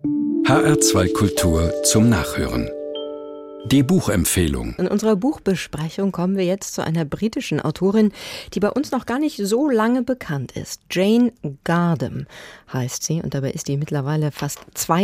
HR2 Kultur zum Nachhören. Die Buchempfehlung. In unserer Buchbesprechung kommen wir jetzt zu einer britischen Autorin, die bei uns noch gar nicht so lange bekannt ist. Jane Gardam heißt sie und dabei ist sie mittlerweile fast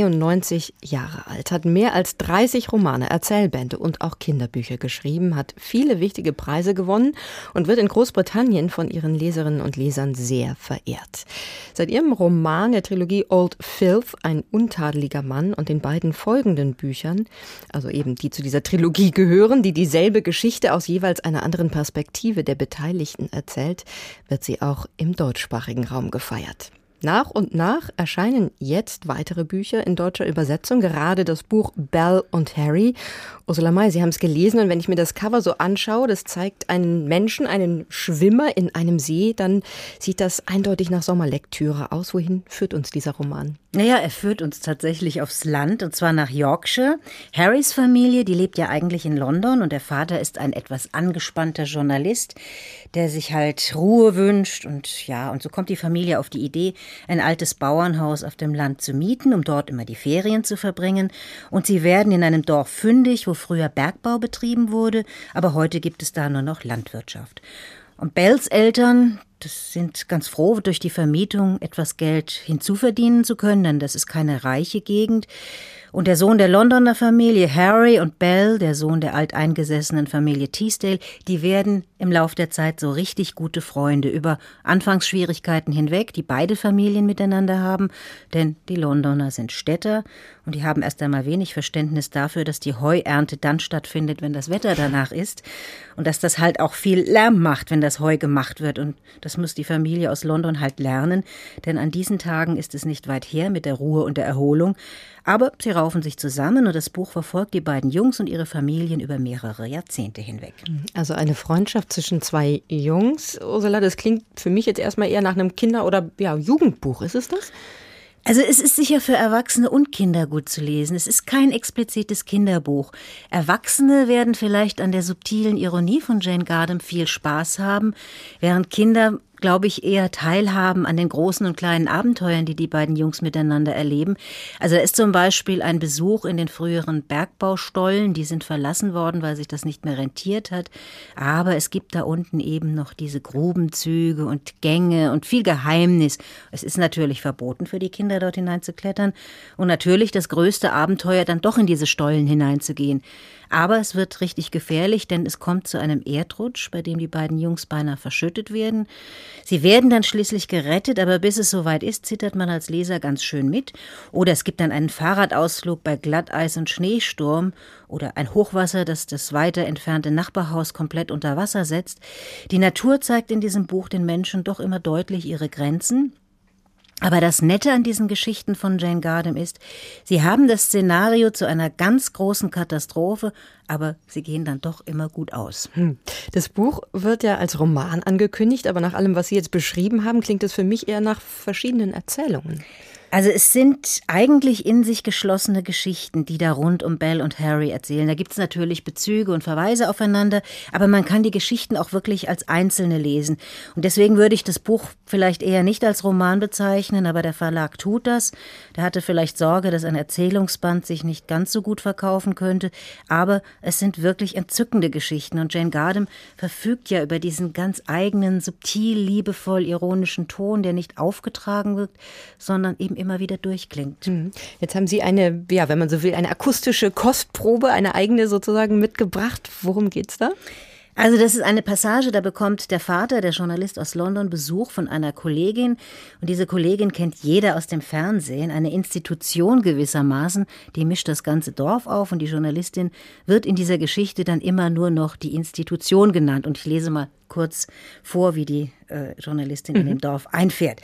92 Jahre alt, hat mehr als 30 Romane, Erzählbände und auch Kinderbücher geschrieben, hat viele wichtige Preise gewonnen und wird in Großbritannien von ihren Leserinnen und Lesern sehr verehrt. Seit ihrem Roman der Trilogie Old Filth, ein untadeliger Mann, und den beiden folgenden Büchern, also eben die zu dieser Trilogie gehören, die dieselbe Geschichte aus jeweils einer anderen Perspektive der Beteiligten erzählt, wird sie auch im deutschsprachigen Raum gefeiert. Nach und nach erscheinen jetzt weitere Bücher in deutscher Übersetzung, gerade das Buch Belle und Harry. Ursula May, Sie haben es gelesen und wenn ich mir das Cover so anschaue, das zeigt einen Menschen, einen Schwimmer in einem See, dann sieht das eindeutig nach Sommerlektüre aus. Wohin führt uns dieser Roman? Naja, er führt uns tatsächlich aufs Land, und zwar nach Yorkshire. Harrys Familie, die lebt ja eigentlich in London und der Vater ist ein etwas angespannter Journalist, der sich halt Ruhe wünscht und so kommt die Familie auf die Idee, ein altes Bauernhaus auf dem Land zu mieten, um dort immer die Ferien zu verbringen. Und sie werden in einem Dorf fündig, wo früher Bergbau betrieben wurde, aber heute gibt es da nur noch Landwirtschaft. Und Belles Eltern, das sind ganz froh, durch die Vermietung etwas Geld hinzuverdienen zu können, denn das ist keine reiche Gegend. Und der Sohn der Londoner Familie, Harry, und Belle, der Sohn der alteingesessenen Familie Teasdale, die werden im Lauf der Zeit so richtig gute Freunde über Anfangsschwierigkeiten hinweg, die beide Familien miteinander haben, denn die Londoner sind Städter und die haben erst einmal wenig Verständnis dafür, dass die Heuernte dann stattfindet, wenn das Wetter danach ist und dass das halt auch viel Lärm macht, wenn das Heu gemacht wird, und das muss die Familie aus London halt lernen, denn an diesen Tagen ist es nicht weit her mit der Ruhe und der Erholung. Aber sie raufen sich zusammen und das Buch verfolgt die beiden Jungs und ihre Familien über mehrere Jahrzehnte hinweg. Also eine Freundschaft zwischen zwei Jungs. Ursula, das klingt für mich jetzt erstmal eher nach einem Kinder- oder Jugendbuch. Ist es das? Also es ist sicher für Erwachsene und Kinder gut zu lesen. Es ist kein explizites Kinderbuch. Erwachsene werden vielleicht an der subtilen Ironie von Jane Gardam viel Spaß haben, während Kinder, glaube ich, eher teilhaben an den großen und kleinen Abenteuern, die die beiden Jungs miteinander erleben. Also da ist zum Beispiel ein Besuch in den früheren Bergbaustollen, die sind verlassen worden, weil sich das nicht mehr rentiert hat. Aber es gibt da unten eben noch diese Grubenzüge und Gänge und viel Geheimnis. Es ist natürlich verboten für die Kinder, dort hineinzuklettern. Und natürlich das größte Abenteuer, dann doch in diese Stollen hineinzugehen. Aber es wird richtig gefährlich, denn es kommt zu einem Erdrutsch, bei dem die beiden Jungs beinahe verschüttet werden. Sie werden dann schließlich gerettet, aber bis es soweit ist, zittert man als Leser ganz schön mit. Oder es gibt dann einen Fahrradausflug bei Glatteis und Schneesturm oder ein Hochwasser, das das weiter entfernte Nachbarhaus komplett unter Wasser setzt. Die Natur zeigt in diesem Buch den Menschen doch immer deutlich ihre Grenzen. Aber das Nette an diesen Geschichten von Jane Gardam ist, sie haben das Szenario zu einer ganz großen Katastrophe, aber sie gehen dann doch immer gut aus. Das Buch wird ja als Roman angekündigt, aber nach allem, was Sie jetzt beschrieben haben, klingt es für mich eher nach verschiedenen Erzählungen. Also es sind eigentlich in sich geschlossene Geschichten, die da rund um Belle und Harry erzählen. Da gibt es natürlich Bezüge und Verweise aufeinander, aber man kann die Geschichten auch wirklich als einzelne lesen. Und deswegen würde ich das Buch vielleicht eher nicht als Roman bezeichnen, aber der Verlag tut das. Der hatte vielleicht Sorge, dass ein Erzählungsband sich nicht ganz so gut verkaufen könnte, aber es sind wirklich entzückende Geschichten. Und Jane Gardam verfügt ja über diesen ganz eigenen, subtil, liebevoll, ironischen Ton, der nicht aufgetragen wirkt, sondern eben immer wieder durchklingt. Jetzt haben Sie eine, wenn man so will, eine akustische Kostprobe, eine eigene sozusagen mitgebracht. Worum geht's da? Also das ist eine Passage, da bekommt der Vater, der Journalist aus London, Besuch von einer Kollegin. Und diese Kollegin kennt jeder aus dem Fernsehen, eine Institution gewissermaßen, die mischt das ganze Dorf auf und die Journalistin wird in dieser Geschichte dann immer nur noch die Institution genannt. Und ich lese mal kurz vor, wie die Journalistin in dem Dorf einfährt.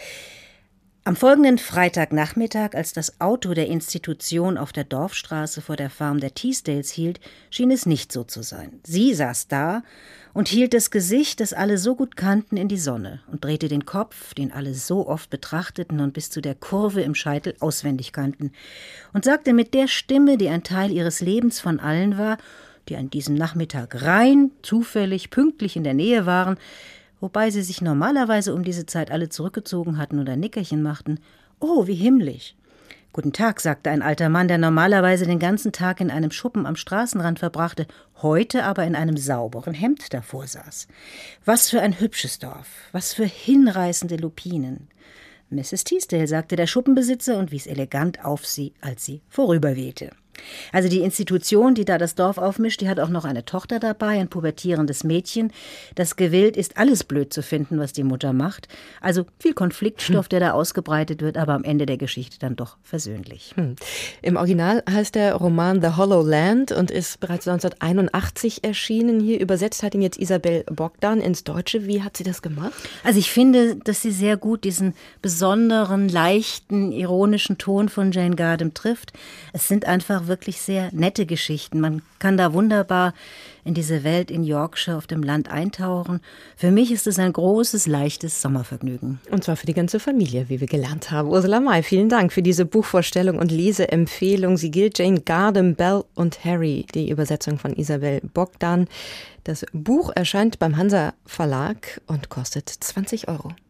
Am folgenden Freitagnachmittag, als das Auto der Institution auf der Dorfstraße vor der Farm der Teasdales hielt, schien es nicht so zu sein. Sie saß da und hielt das Gesicht, das alle so gut kannten, in die Sonne und drehte den Kopf, den alle so oft betrachteten und bis zu der Kurve im Scheitel auswendig kannten, und sagte mit der Stimme, die ein Teil ihres Lebens von allen war, die an diesem Nachmittag rein, zufällig, pünktlich in der Nähe waren, wobei sie sich normalerweise um diese Zeit alle zurückgezogen hatten oder Nickerchen machten: »Oh, wie himmlisch! »Guten Tag«, sagte ein alter Mann, der normalerweise den ganzen Tag in einem Schuppen am Straßenrand verbrachte, heute aber in einem sauberen Hemd davor saß. »Was für ein hübsches Dorf, was für hinreißende Lupinen.« »Mrs. Teasdale«, sagte der Schuppenbesitzer und wies elegant auf sie, als sie vorüberwehte. Also die Institution, die da das Dorf aufmischt, die hat auch noch eine Tochter dabei, ein pubertierendes Mädchen, das gewillt ist, alles blöd zu finden, was die Mutter macht. Also viel Konfliktstoff, der da ausgebreitet wird, aber am Ende der Geschichte dann doch versöhnlich. Im Original heißt der Roman The Hollow Land und ist bereits 1981 erschienen. Hier übersetzt hat ihn jetzt Isabel Bogdan ins Deutsche. Wie hat sie das gemacht? Also ich finde, dass sie sehr gut diesen besonderen, leichten, ironischen Ton von Jane Gardam trifft. Es sind einfach wirklich sehr nette Geschichten. Man kann da wunderbar in diese Welt in Yorkshire auf dem Land eintauchen. Für mich ist es ein großes, leichtes Sommervergnügen. Und zwar für die ganze Familie, wie wir gelernt haben. Ursula May, vielen Dank für diese Buchvorstellung und Leseempfehlung. Sie gilt Jane Gardam, Belle und Harry, die Übersetzung von Isabel Bogdan. Das Buch erscheint beim Hansa Verlag und kostet 20 €.